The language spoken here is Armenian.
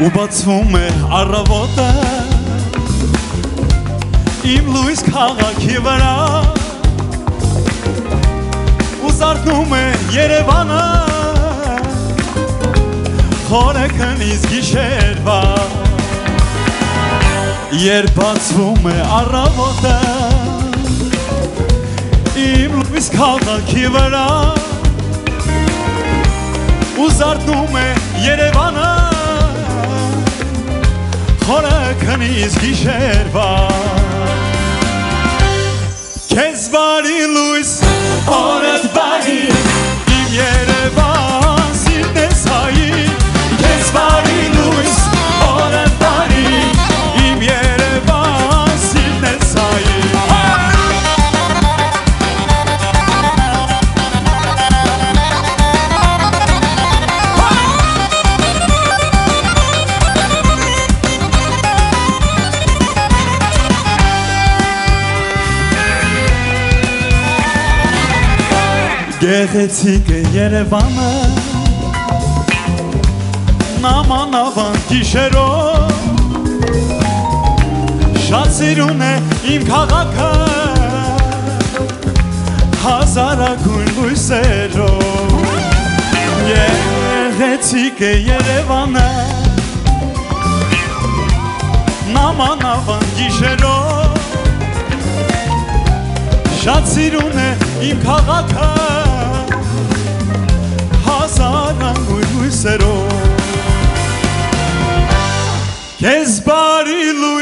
ու բացվում է առավոտը իմ լույս քաղաքի վրա ու զարթնում է Երևանը խորը քնից գիշերվա երբ բացվում է առավոտը իմ լույս քաղաքի վրա ու զարթնում է Երևանը խորը քնից գիշերվա Քեզ բարի լույս օրդ բարի իմ Երևան սիրտ ես հայի Քեզ բարի լույս օրդ բարի իմ Երևան սիրտ ես հայի Գեղեցիկ է Երևանը Նամանավան գիշերով Շատ սիրուն է իմ քաղաքը Հազարագույն լույսերով Գեղեցիկ է Երևանը Նամանավան գիշերով Շատ սիրուն է իմ քաղաքը Հազարագույն լույսերով Քեզ բարի լույս